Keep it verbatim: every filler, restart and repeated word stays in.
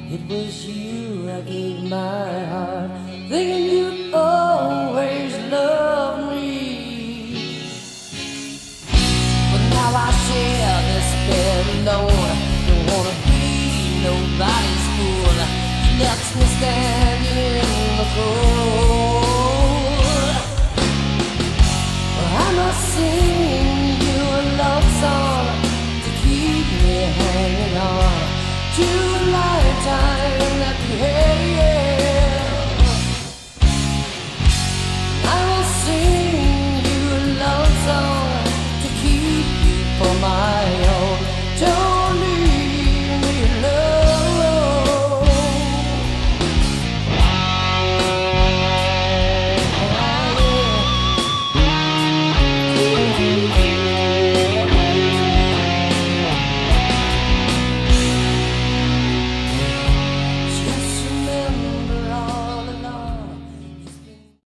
It was you I gave my heart, thinking you'd always love me. But now I share this bed alone. Don't wanna be nobody's fool. You left me standing in the cold. I must sing you a love song to keep me hanging on to a lifetime that we had.